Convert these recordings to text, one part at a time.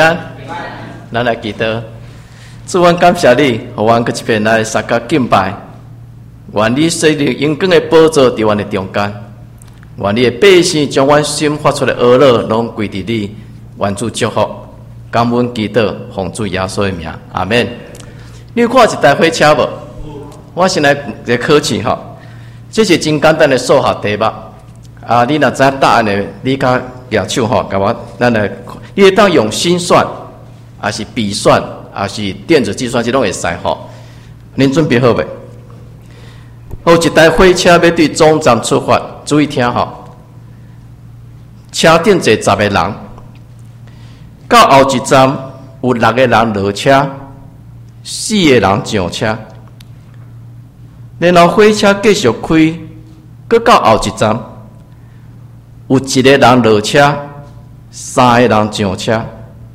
咱来祈祷，主，阮感谢你，互阮搁一遍来撒甲敬拜。愿你设立永光的宝座伫阮的中间，愿你的百姓将阮心发出的恶乐拢归伫你，愿主祝福。感恩祈祷，奉主耶稣的名，阿免。你有看一台火车无？我先来一个考试吼，这是真简单的数学题目。你若知答案的，你甲举手吼，甲我咱来，你会当用心算，还是笔算，还是电子计算机拢会使吼。恁准备好未？好，一台火车要对总站出发，注意听吼。车顶坐10个人，到后一站有6个人落车，4个人上车，然后火车继续开，搁到后一站有1个人落车，3个人上车。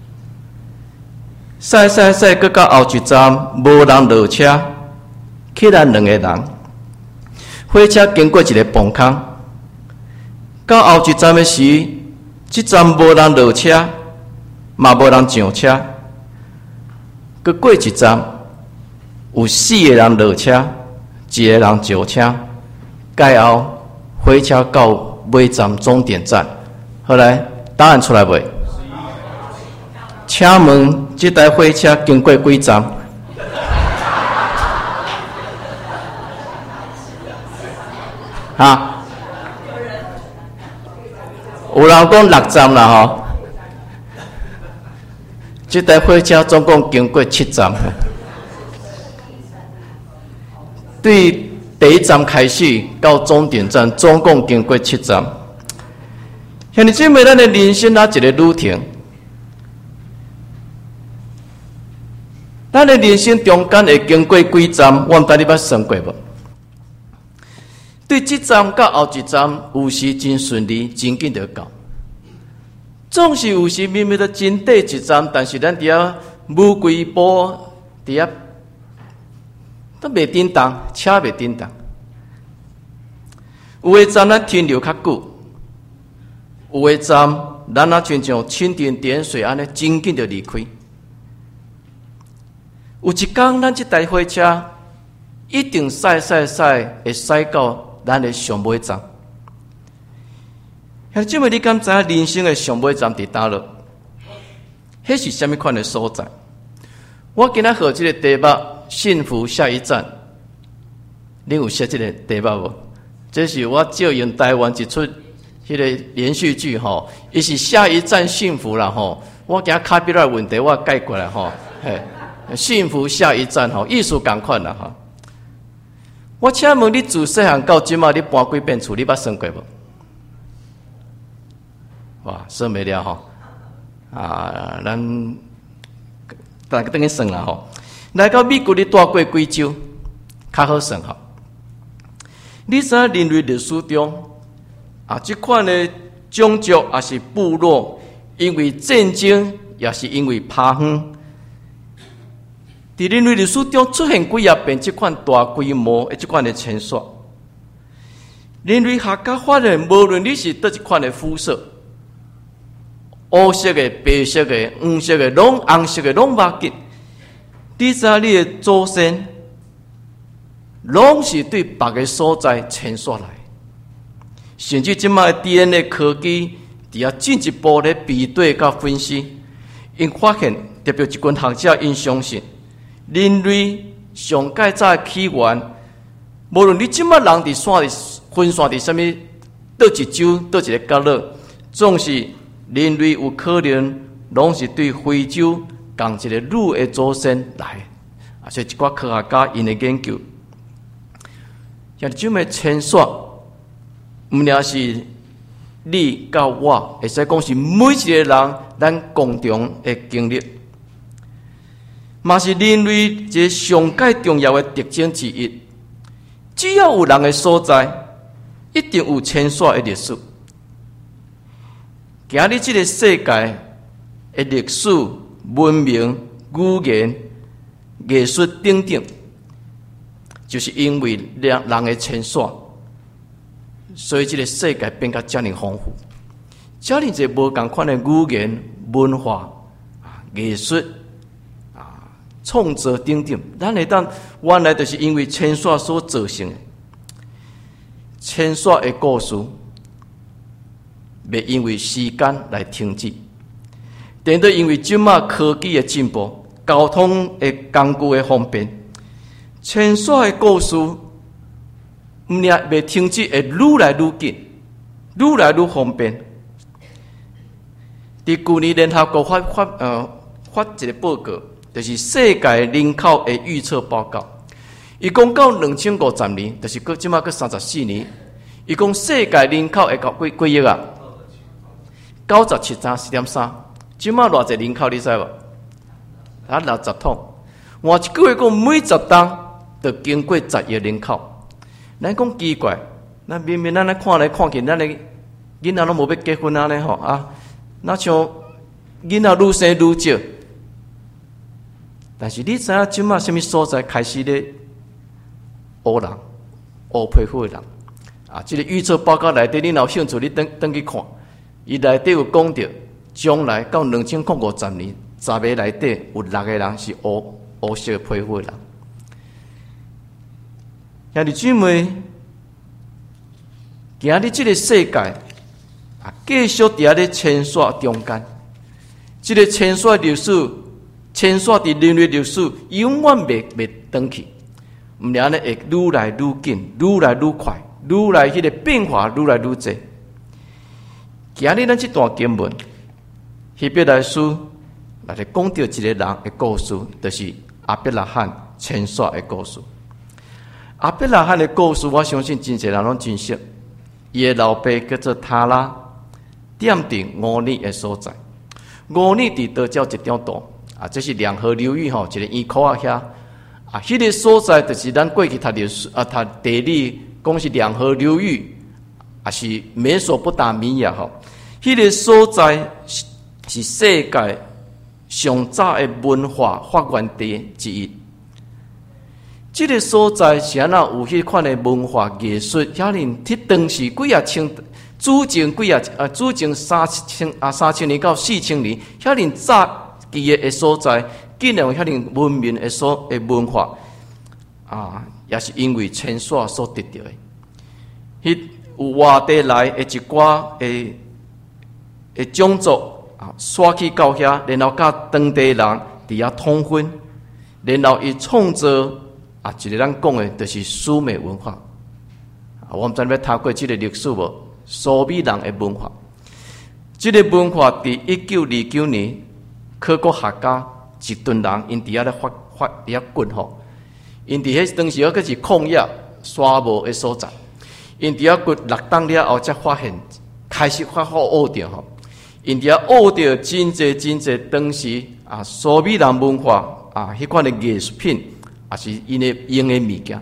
驶，搁到后一站无人落车，去咱2个人。火车经过一个崩坑，到后一站的时，这站无人落车，嘛无人上车。搁过一站，有4个人落车，1个人上车。盖后，火车到尾站终点站。后来答案出来未？请问这台火车经过几站？有人讲6站啦吼。这台火车总共经过7站。对第一站开始到终点站，总共经过7站。兄弟姐妹，咱的人生哪一个旅程？咱的人生中间会经过几站？我毋知你捌算过无？对这站到后一站，有时真顺利，真紧就到；总是有时明明都真短一站，但是咱伫遐无几步，伫遐都袂叮当，车袂叮当。有的站咱停留较久，有的站咱啊亲像蜻蜓点水安尼，真紧就离开。有一天，咱这台火车一定驶，会驶到咱的上尾站。兄弟姐妹，你敢知影人生的上尾站伫倒落？迄是什么款的所在？我今仔号这个题目《幸福下一站》，你有写这个题目无？这是我借用台湾一出迄个连续剧吼，伊是下一站幸福啦吼。我惊卡比尔问题我改过来吼，嘿。幸福下一站吼，意思同款啦吼。我请问你自细汉到今仔，你搬几遍厝？你捌算过无？哇，算袂了吼。咱大家等于算啦吼。来到美国，你住过几周？较好算吼。你知影人类历史中这款的种族也是部落，因为战争，也是因为扒荒。伫人类历史中出现几啊遍这款大规模的这款的迁徙，人类学家发现，无论你是倒一款的肤色，黑色的、白色的、黄色的、红色的，拢无紧。你知影你的祖先，拢是对别个所在迁徙来，甚至即卖 DNA 科技伫遐进一步咧比对甲分析，因发现，特别一群学者因相信。人类上介早的起源，无论你即摆人伫分散伫什么倒一洲、倒一个角落，总是人类有可能拢是对非洲共一个女的祖先来。所以一寡科学家因的研究，像这么迁徙，毋仅是你甲我，会使讲是每一个人咱共同的经历。嘛是人类一个上界重要的特征之一。只要有人的所在，一定有迁徙的历史。今日这个世界的历史、文明、语言、艺术等等，就是因为人的迁徙，所以这个世界变得这么丰富，这么一个无同款的语言、文化、 艺术创作等等，咱会当原来就是因为牵线所造成的。牵线的故事，袂因为时间来停止，但都因为即马科技的进步，交通的工具的方便，牵线的故事，毋仅袂停止，会愈来愈紧，愈来愈方便。伫去年联合国发一个报告，就是世界人口的预测报告。伊讲到2050年，就是即马34年，伊讲世界人口会到几亿啊？97.3，即马偌济人口你知无？60桶。换一句话讲，每10档就经过10亿人口。咱讲奇怪，咱明明咱看来看去，咱的囡仔拢无要结婚啊咧吼啊！那像囡仔愈生愈少，但是你知影即马什么所在开始咧乌人、乌皮肤的人啊？这个预测报告内底，你若有兴趣，你登去看，伊内底有讲到，将来到2050年，10个内底有6个人是乌色皮肤的人。兄弟姊妹，今日这个世界继续伫咧牵线中间，这个牵线历史，牵线伫人类历史永远袂断去，毋然呢会愈来愈紧，愈来愈快，愈来迄个变化愈来愈济。今日咱这段经文，希伯来书来讲到一个人的故事，就是亚伯拉罕牵线的故事。亚伯拉罕的故事，我相信真侪人拢真熟。伊的老爸叫做塔拉，踮伫乌尼的所在。乌尼伫倒照一张图这是两河流域一个圆口遐迄个所在就是咱过去读历史读地理，讲是两河流域是美索不达米亚迄个所在是世界上早的文化发源地之一。这个所在是安那有迄款的文化艺术，遐尼迄当时几啊千，主前3000年到4000年，遐尼早期的所在，竟然有遐尼文明的文化也是因为牵线所得到的。迄有外地来的一寡的种族刷去到遐，然后甲当地人伫遐通婚，然后伊创造一个咱讲的，就是苏美文化。我们知要读过这个历史无？苏美人的文化，这个文化伫1929年，考古学家一群人因伫遐咧发伫遐掘因伫迄当时个是矿业沙漠的所在，因伫遐掘6档了后，才发现开始学到因伫遐学到真济当时苏美人文化迄款的艺术品。是因的用的物件，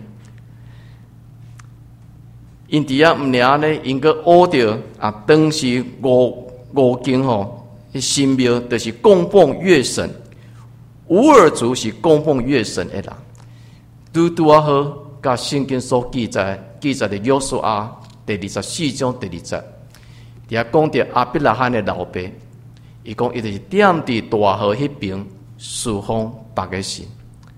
因伫遐毋尔呢，因个学到当时五经神庙就是供奉月神，乌尔族是供奉月神的人，拄好，甲圣经所记载的约书亚第24章第20，伫遐讲到亚伯拉罕的老爸，伊讲伊就是踮伫大河迄边侍奉别个神。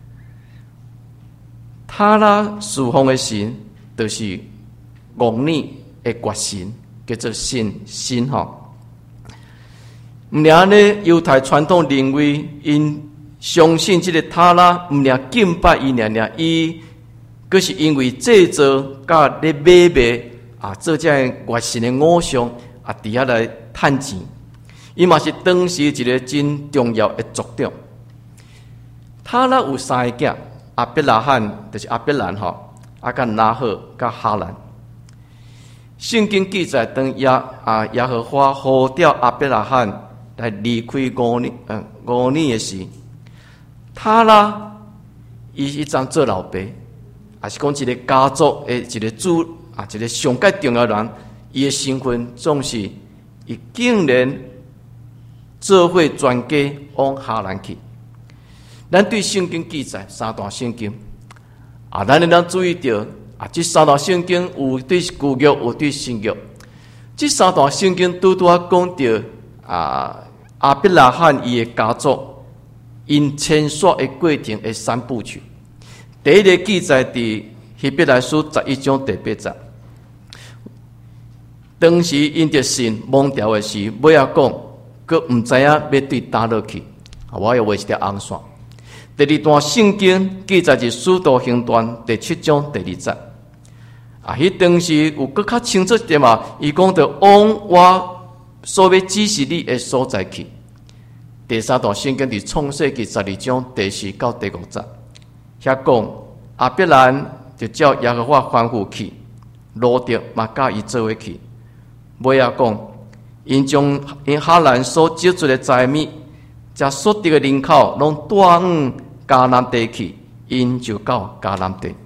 塔拉侍奉的神，就是王尼的国神，叫做神。毋然呢，犹太传统认为，因相信这个塔拉，毋然敬拜伊，伊，佫是因为制造甲咧买卖做这国神的偶像伫遐来趁钱。伊嘛是当时一个真重要的族长。塔拉有3个囝。亚伯拉罕就是亚伯兰甲拿赫甲哈兰。圣经记载，当耶和华呼召亚伯拉罕来离开乌尼的时，塔拉伊张做老爸，也是讲一个家族的一个主一个上界重要人，伊的身份总是伊竟然做伙全家往哈兰去。咱对圣经记载3段圣经咱能注意到这3段圣经有对旧约，有对新约。这3段圣经都讲到亚伯拉罕伊的家族因签刷的过程的三部曲。第一个记载伫希伯来书11章第8节。当时因着神蒙调的时，尾仔讲，佮唔知影要对倒落去。我要画一条红线。第二段圣经记载是使徒行传第7章第2节。迄当时有佮较清楚一点嘛，伊讲着往我所要指示你的所在去。第三段圣经伫创世纪12章第4到第5节，遐讲亚伯兰就照耶和华吩咐去，罗得嘛甲伊做伙去。尾仔讲，因将因哈兰所招出的财物，甲所得的人口，拢带往迦南地去，因就到迦南地。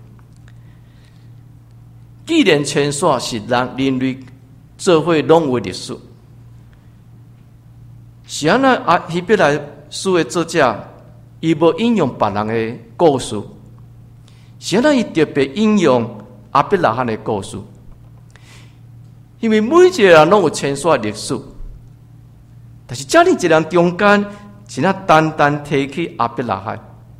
既然签刷是人类做伙拢有历史，是安那希伯来书的作者，伊无引用别人的故事，是安那伊特别引用亚伯拉罕的故事。因为每一个人拢有签刷历史，但是这里一人中间，是那单单提起亚伯拉罕。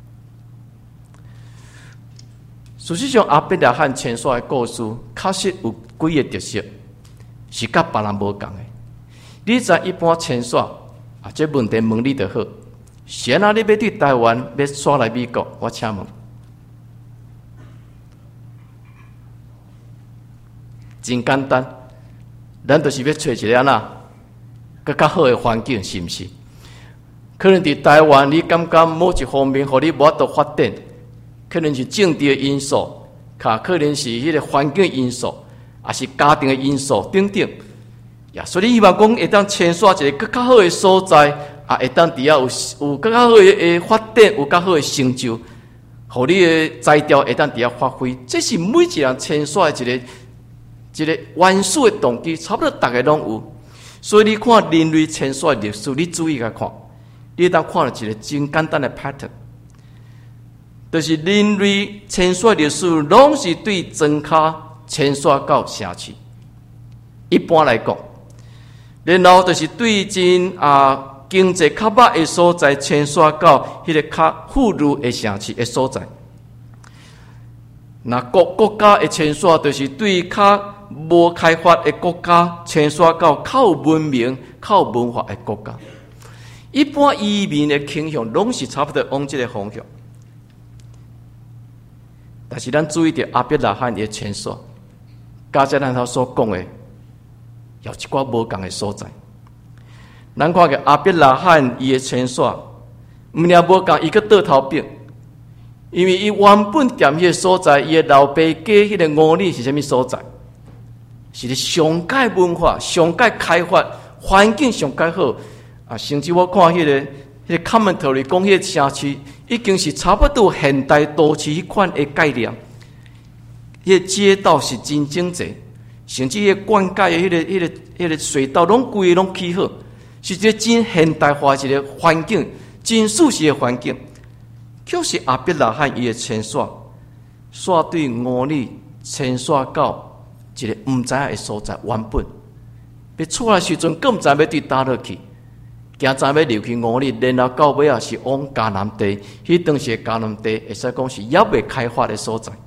事实上，亚伯拉罕签刷的故事，确实有几个特色，是甲别人无共的。你知一般签刷这问题问你就好，是安那你要对台湾要刷来美国，我请问，真简单。咱就是要找一个安那更较好的环境，是毋是？可能伫台湾，你感觉某一方面，互你无法度发展，可能是政治的因素，可能是迄个环境因素，也是家庭的因素等等。呀，所以你希望讲会当签刷一个更较好的所在，会当伫遐有更较好的发展，有更好的成就，互你的才调会当伫遐发挥。这是每一人签刷的一个原始的动机，差不多大家拢有。所以你看人类签刷的历史，你注意来看，你当看到一个真简单的 pattern， 就是人类签刷历史拢是对庄脚签刷到城市。一般来讲，然后就是对真经济较歹的所在签刷到迄个较富裕的城市的所在。那国家的签刷，就是对较无开发的国家签刷到较有文明、较有文化的国家。一般移民的倾向拢是差不多往这个方向。但是咱注意到亚伯拉罕的签刷，加在咱头所讲的，有一寡无共的所在。咱看个亚伯拉罕伊的签刷，毋但无共，伊个倒头边。因为伊原本踮迄个所在，伊的老爸家迄个屋里是啥物所在？是咧上界文化、上界开发环境上界好甚至我看迄个 commentary 讲，迄个城市已经是差不多现代都市迄款的概念。迄个街道是真整齐，甚至迄个灌溉的迄个水道拢规个拢起好，是一个真现代化一个环境，真舒适的环境。就是亚伯拉罕伊的签刷，刷对屋里签刷到一个毋知影的所在，原本要出来时阵，更毋知要对倒落去，行站要入去屋里，然后到尾是往迦南地，迄当时的迦南地会使讲是还未开发的所在。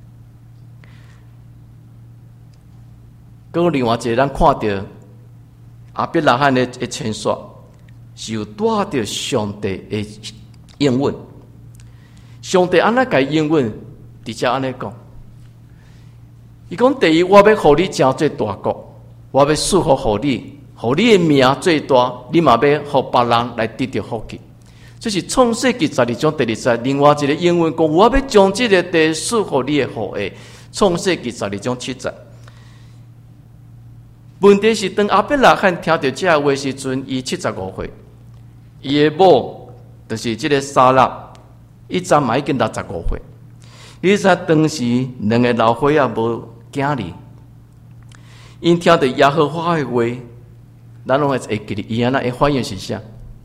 搁另外一个，咱看到亚伯拉罕的签刷是有带着上帝的应允。上帝安那甲应允，直接安尼讲，伊讲第一，我要互你成做大国，我要祝福互你，互你的名最大，你嘛要互别人来得到福气。这是创世纪12章第2节。另外一个应允讲，我要将这个地赐互你的后裔。创世纪12章7节。问题是，当亚伯拉罕听到这个话时阵，伊75岁，伊的某就是这个撒拉。伊昨嘛已经65岁，伊知当时两个老伙仔无囝儿，因听到耶和华的话，咱拢会记得伊安那的反应是啥？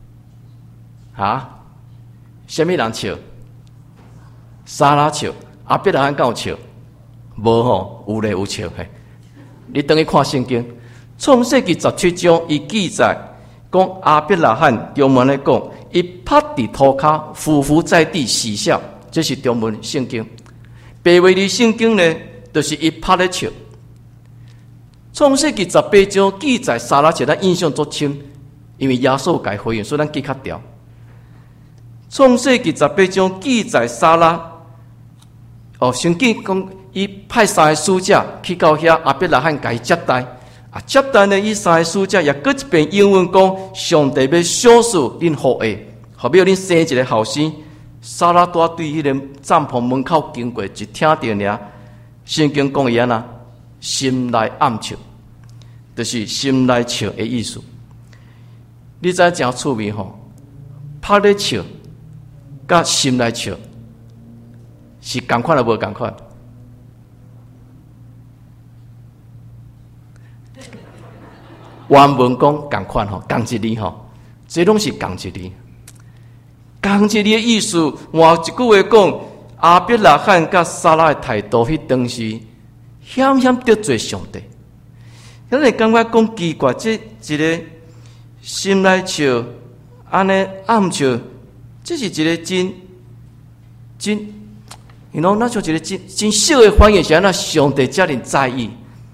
什么人笑？撒拉笑，亚伯拉罕敢有笑？无吼，有咧有笑嘿。你等于看圣经，创世纪17章，伊记载讲阿伯拉罕中文来讲，伊趴伫涂骹，匍匐在地死笑，这是中文圣经。白话的圣经呢，就是伊趴咧笑。创世纪18章记载撒拉笑，咱印象足深，因为耶稣改回应，所以咱记较牢。创世纪18章记载撒拉，圣经讲伊派3个使者去到遐，阿伯拉罕甲伊接待。接待呢，伊3个使者也搁一遍英文讲，上帝要赏赐恁后裔，后尾恁生一个后生。撒拉多对迄个帐篷门口经过，一听到尔，圣经讲伊安那，心内暗笑，就是心内笑的意思。你知真趣味吼，拍咧笑，甲心内笑，是同款啊，无同款？原文讲同款吼，同一字吼，这拢是同一字。同一字的意思，换一句话讲，阿伯拉罕甲撒拉的态度，迄当时险险得罪上帝。咱会感觉讲奇怪，这一个心内笑，安尼暗笑，这是一个真，那像一个真小的反应，是安那上帝遮尔在意。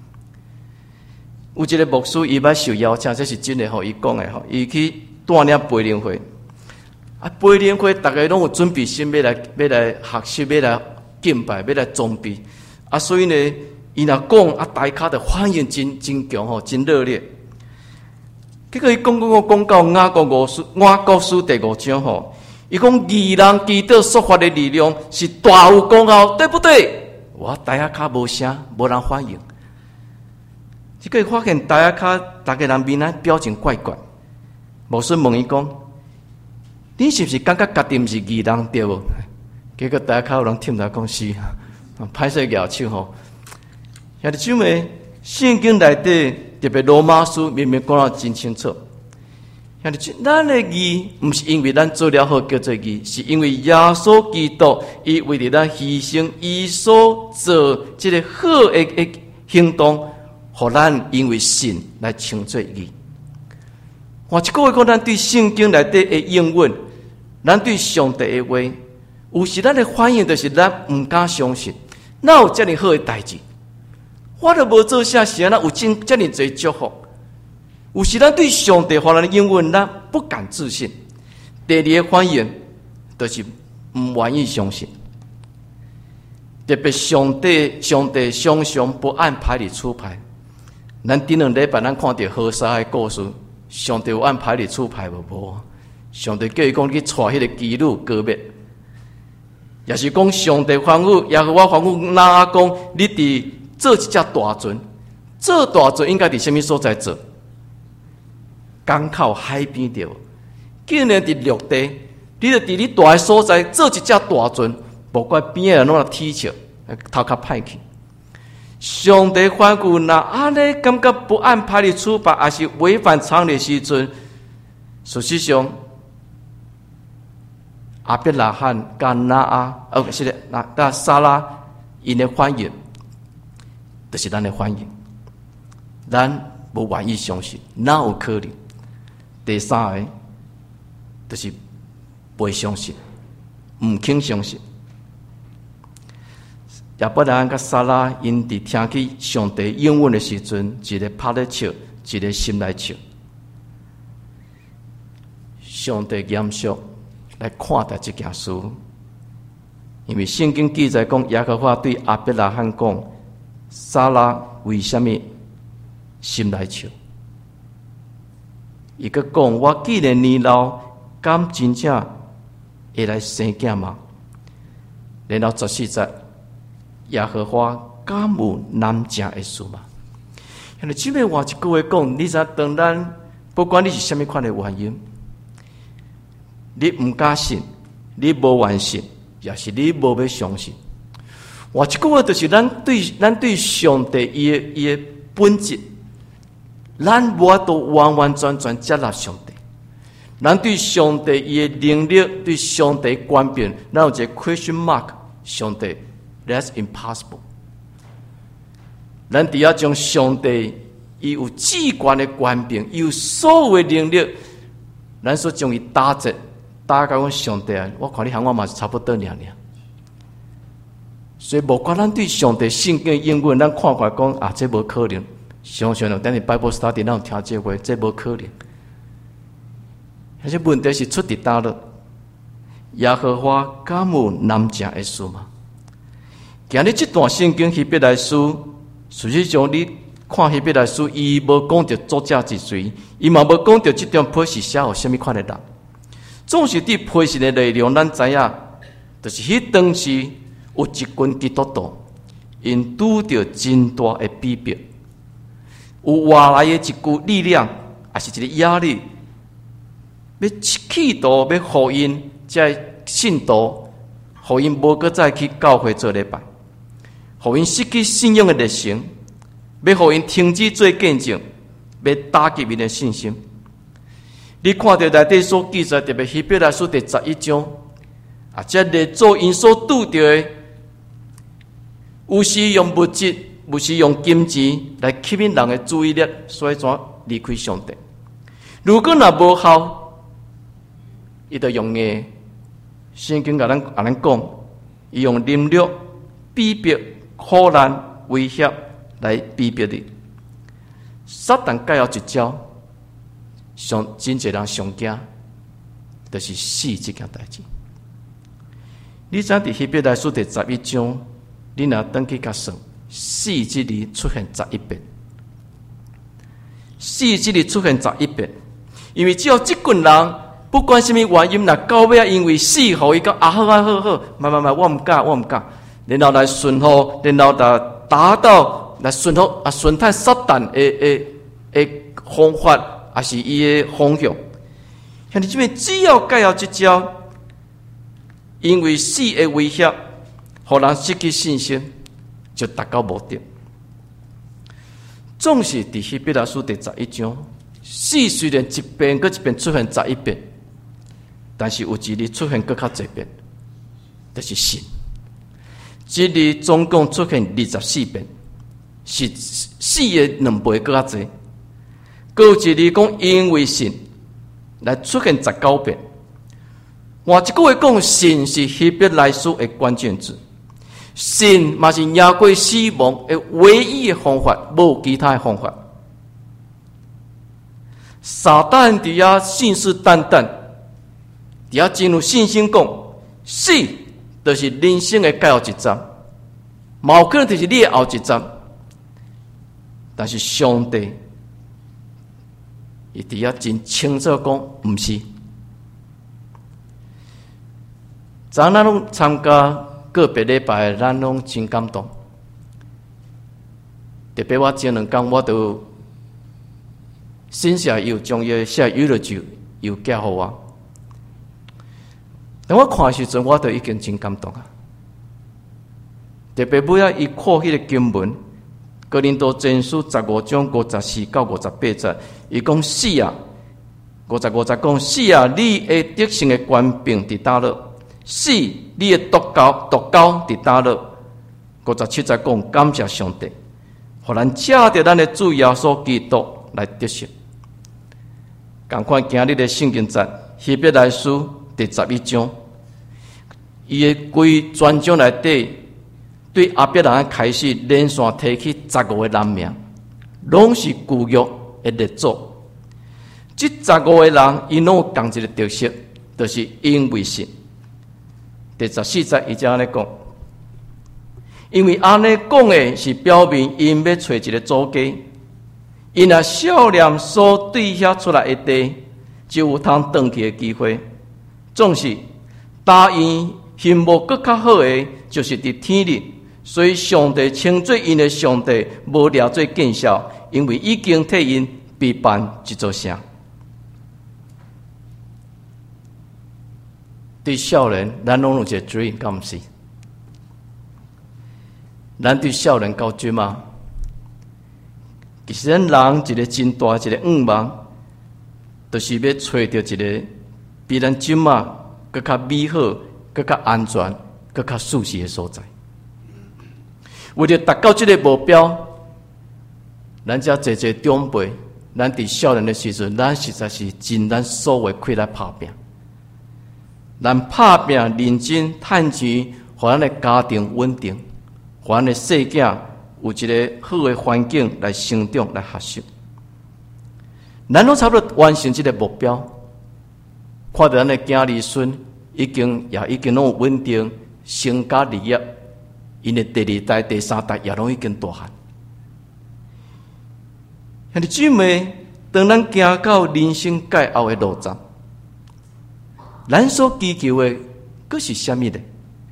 有一个牧师，伊捌受邀请，这是真的吼，伊讲的吼，伊去带领培灵会，培灵会大家拢有准备心要来学习，要来敬拜，要来装备，所以呢，伊若讲大家的反应真强吼，真热烈。结果伊讲到雅各书第5章吼，伊讲义人祈祷所发的力量是大有功效，对不对？我大家卡无声，无人反应。这个发现大家卡，大家人面表情怪怪。牧师问伊讲：“你是不是感觉家己毋是义人对无？”结果大家卡有人听他讲是，歹势摇手吼。兄弟姊妹，圣经内底特别罗马书明明讲得真清楚。兄弟姊妹，咱的义毋是因为咱做了好叫做义，是因为耶稣基督伊为了咱牺牲，伊所做这个好的行动。互咱因为信来称作义。换一句话讲，咱对圣经内底的应允，咱对上帝的话，有时咱的反应就是咱毋敢相信，哪有遮尔好的代志？我都无做啥事，哪有遮尔侪祝福？有时咱对上帝互咱的应允，咱不敢置信。第二个反应就是毋愿意相信。特别上帝常常不按牌理出牌。咱顶两礼拜咱看到何沙的故事，上帝有按牌理出牌无？上帝叫伊讲去带迄个基路割灭，也是讲上帝吩咐耶和华吩咐拿讲，你伫做一只大船，做大船应该伫什么所在做？港口海边着，竟然伫陆地，你着伫你大的所在做一只大船，无怪边个拢来踢笑，头壳歹去。上帝吩咐，那安尼感觉不按牌理出牌，还是违反常理时阵，事实上，阿伯拉罕甲甲撒拉因的反应，就是咱的反应，咱无愿意相信，哪有可能？第三个就是不相信，唔肯相信。亚伯拉罕甲撒拉因伫听起上帝应允的时阵，一个拍咧笑，一个心内笑。上帝严肃来看待这件事，因为圣经记载讲，耶和华对亚伯拉罕讲：“撒拉为什么心内笑？”伊个讲：“我既然年老，敢真正会来生囝吗？”然后14节。耶和华敢有难成的事吗？因为这边话一句话讲，你知当咱不管你是什么款的原因，你唔敢信，你无愿信，也是你无要相信。话一句话就是咱对上帝伊的本质，咱无法度完完全全接纳上帝。咱对上帝伊的能力，对上帝观点，咱有一个 question mark， 上帝。That's impossible。咱只要将上帝伊有至关的权柄，伊有所有的能力， 咱所将伊打折，打到讲上帝啊，我看你和我嘛是差不多尔。所以，无管咱对上帝圣经的英文，咱看看讲啊，这无可能。常常等你 Bible study， 咱有听这话，这无可能。而且问题是出伫倒了，耶和华敢有南正的事吗？今日这段圣经希伯来书，实际上你看希伯来书，伊无讲到作者是谁，伊嘛无讲到这段批示写予什么款的人。总是伫批示的内容，咱知影，就是迄当时有一群基督徒，因拄着真大的逼迫，有外来的一股力量，也是一个压力，要企图要互因这信徒，互因无搁再去教会做礼拜，互因失去信仰的热情，要互因停止做见证，要打击因的信心。你看到内底所记载，特别希伯来书第11章，啊，这列祖因所拄着的，有时用物质，有时用金钱来吸引人的注意力，所以怎离开上帝？如果若无效，伊就用个圣经甲咱讲，伊用凌辱、逼迫、苦难、威胁来逼迫你。撒旦介有一招。真侪人上惊，就是死这件代志。你知伫希伯来书第11章，你若登去甲算，死这字出现11遍，死这字出现11遍，因为只有这群人，不管什么原因，若到尾因为死，互伊讲啊好，慢，我唔敢，然后来顺服，然后来达到来顺服啊，顺太撒旦的方法。也是伊的方向，像你这边只要介入这招，因为死的威胁，互人失去信心，就达到目的。总是伫希伯来书第11章，死虽然一遍搁一遍出现11遍，但是有一字出现搁较侪遍，就是信。这字总共出现24遍，是死的2倍搁较侪。高一字讲因为信来出现19遍，换一句话讲，信是希伯来书的关键字，信嘛是赢过死亡的唯一的方法，无其他的方法。撒旦伫遐信誓旦旦，伫遐真有信心讲，死就是人生的最后一站，嘛有可能就是你的后一站，但是上帝。伊伫遐真清楚讲，毋是。咱拢参加个别礼拜，咱拢真感动。特别我前2天，我都新社又将伊写娱乐剧又寄互我。当我看的时阵，我都已经真感动啊！特别尾仔伊看迄个经文。哥林多前书15章54到58节，伊讲死啊，55节讲死啊，你的得胜的权柄伫倒落？死，你的独高伫倒落？57节讲感谢上帝，互咱借着咱的主耶稣基督来得胜。共款今日的圣经节，希伯来书第11章，伊的规全章内底。对阿伯人开始连续提起15个人名，拢是旧约的列祖。这15个人，伊拢有共一个特色，就是因为信。第14节伊才安尼讲，因为安尼讲的是表明因要找一个祖家，因若少年所对遐出来的地，就有通转去的机会。总是答应幸福更较好的，就是伫天里。所以上帝称作因的上帝，无了做见效，因为已经替因备办一座城。对少年，咱拢有一个 dream， 敢毋是？咱对少年到追吗？其实咱人一个真大一个愿望，就是要找到一个比咱今嘛更较美好、更较安全、更较舒适的所在。为了达到这个目标，咱才坐长辈咱伫少年的时阵，咱实在是尽咱所有开来打拼。咱打拼认真趁钱，互咱的家庭稳定，互咱的细囝有一个好的环境来成长、来学习。咱拢差不多完成这个目标，看到咱的囝儿孙已经拢有稳定成家立业，因的第二代、第三代也拢已经大汉。兄弟姊妹，当咱行到人生界后的路站，咱所追求的，佫是啥物呢？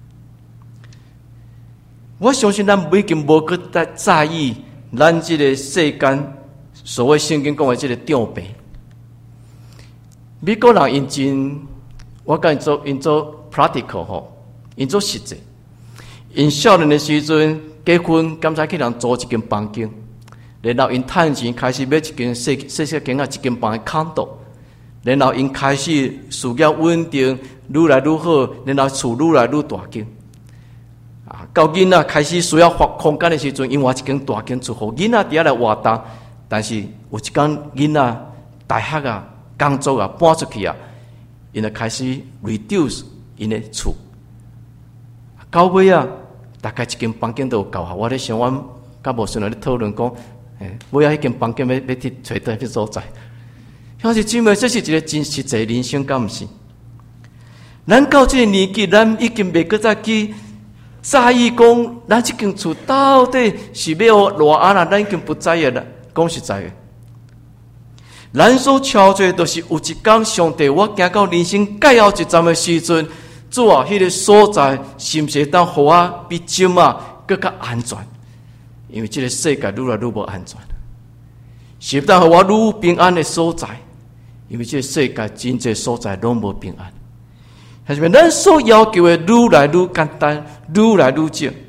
我相信咱已经无佫再在意咱这个世间所谓圣经讲的这个长辈。美国人因真，我甲因做 practical 吼，因做实际。因少年的时阵结婚，刚才去人租一间房间，然后因趁钱开始买一间细间啊一间房的condo，然后因开始事业稳定，愈来愈好，然后厝愈来愈大间。到囡仔开始需要空间的时阵，因换一间大间厝，互囡仔伫遐来活动。但是有一天囡仔大学啊、工作啊搬出去啊，因就开始 reduce 因的厝。到尾啊，大概一间房间都有够啊。我咧想，阮甲无顺咧讨论讲，尾啊，迄间房间要去找倒迄所在。兄弟姊妹，这是一个真实际人生，敢毋是？咱到这个年纪，咱已经袂搁再去在意讲，咱这间厝到底是要偌安啦？咱已经不在意啦。讲实在的，咱所敲做都是有一天上帝，我行到人生界后一站的时阵，主啊，迄个所在是毋是当互我比今啊更加安全？因为这个世界愈来愈无安全，是当互我愈平安的所在。因为这个世界真济所在拢无平安。还是咱所要求的愈来愈简单，愈来愈少。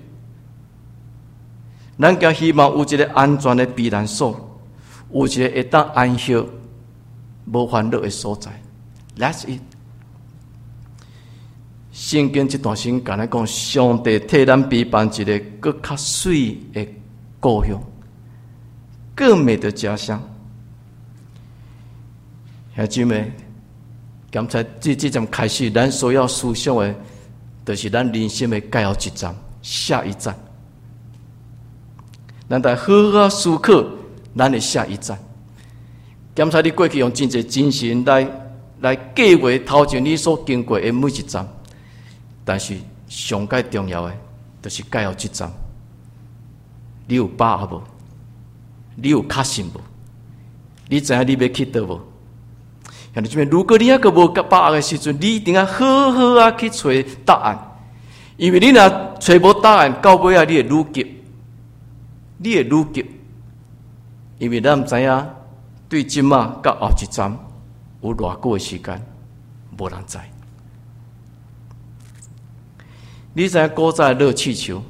咱更希望有一个安全的避难所，有一个会当安息、无烦恼的所在。That's it。圣经这段时间讲来讲，上帝替咱备办一个更较水的故乡，更美的家乡。兄弟姊妹，刚才这站开始，咱所要思想的，就是咱人生的最后一站，下一站。咱得好好思考咱的下一站。刚才你过去用真侪精神来计划头前你所经过的每一站，但是上界重要的，就是最后一站。你有把握无？你有确信无？你知影你要去倒无？兄弟姊妹，如果你还个无把握的时阵，你一定要好好啊去找答案，因为你若找无答案，到尾啊你会愈急。你会愈急，因为咱毋知影对今啊到后一站有偌久的时间，无人知。你知影古早热气球？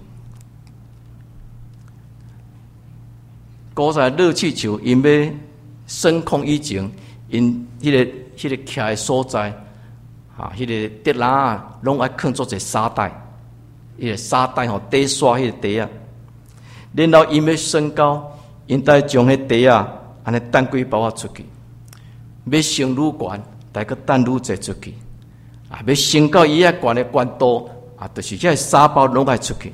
古早热气球因要升空以前，因迄个徛的所在，迄个竹篮啊，拢爱放做一沙袋，迄个沙袋吼底刷迄个底啊。然后因要升高，因得将迄地啊，安尼弹几包啊出去。要升愈悬，得个弹愈济出去。要升到伊遐悬的悬度，就是遐沙包拢爱出去。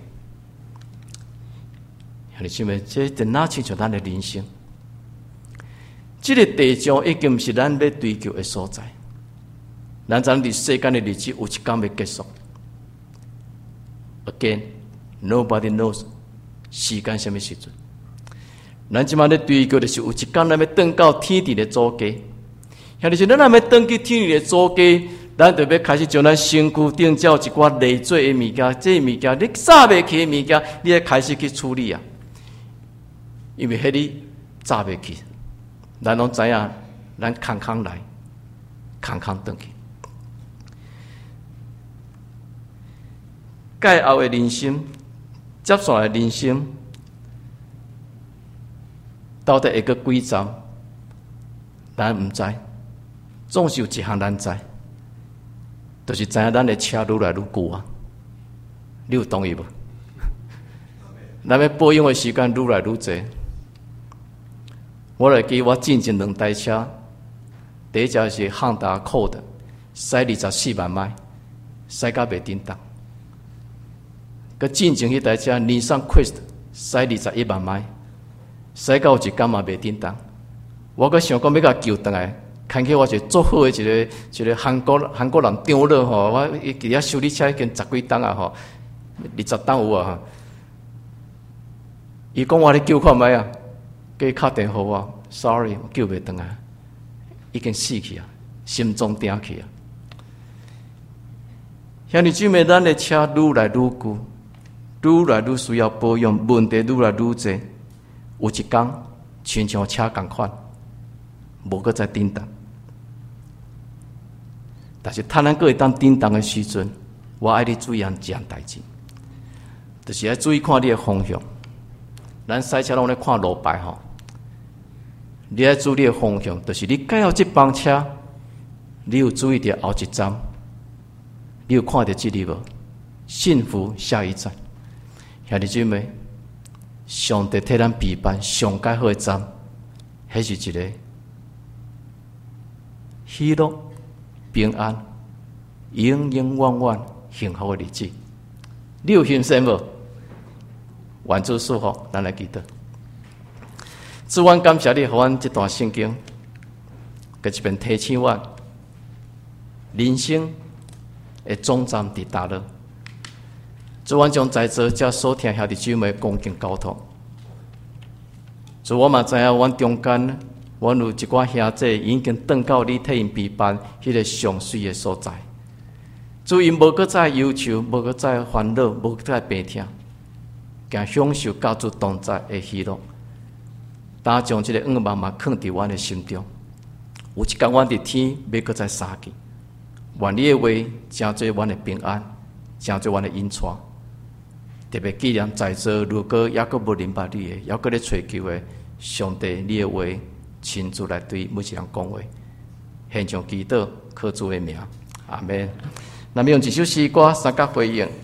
兄弟姊妹，这真哪亲像咱的人生？这个地上已经毋是咱要追求的所在。咱知伫世间的日子有一天要结束。Again, nobody knows。时间什么时阵？咱即马咧追求的是有一天咱要登到天地的祖家。兄弟，咱若要登去天地的祖家，咱就要开始将咱身躯顶照一寡累赘的物件，这物件你炸袂起的物件，你要开始去处理啊。因为迄你炸袂起，咱拢知影，咱空空来，空空转去。介后的人生。接下来人生到底会个几站？咱毋知，总是有一项咱知，就是知影咱的车愈来愈久啊。你有同意无？咱要保养的时间愈来愈济。 我来记我进前2台车，第一架是汉达扣的，驶24万迈，驶到袂叮当。佮进前迄台车Nissan Quest， 驶21万迈，驶到一天嘛袂叮当。我佮想讲要甲救回来，看起我一个足好的一个韩国人张乐吼，我伫遐修理车已经10几档啊吼，20档有啊。伊讲我咧救看卖啊，叫伊敲电话我 ，sorry， 我救袂回来，已经死去啊，心脏停去啊。兄弟姊妹，咱的车愈来愈旧，愈来愈需要保养，问题愈来愈多。有一天，亲像车同款，无搁再叮当。但是，趁咱搁会当叮当的时阵，我爱你注意一件代志，就是要注意看你的方向。咱赛车拢咧看路牌吼，你要注意你的方向，就是你改好这班车，你有注意到后一站，你有看到这里无？幸福下一站，兄弟姊妹，上帝替咱备办上改好的站，迄是一个喜乐、平安、永永远远幸福的日子。你有信心无？愿主祝福，咱来祈祷。主，阮感谢你，给阮这段圣经，佮一边提醒我，人生的总站伫倒落。主，阮将在座遮所听兄弟姊妹恭敬交通。主，我嘛知影，阮中间，阮有一寡兄弟已经转到你替因备办迄个上水的所在。主，因无搁再忧愁，无搁再烦恼，无搁再病痛。更享受教主同在的喜乐，打将这个愿望嘛放伫阮的心中。有一天，阮伫天要搁再相见，愿你的话成做阮的平安，成做阮的恩宠。特别纪念在座，如果还阁无明白你的，还阁咧追求的，上帝你的话亲自来对每一人讲话。献上祈祷，靠主的名，阿门。那么用一首诗歌三角回应。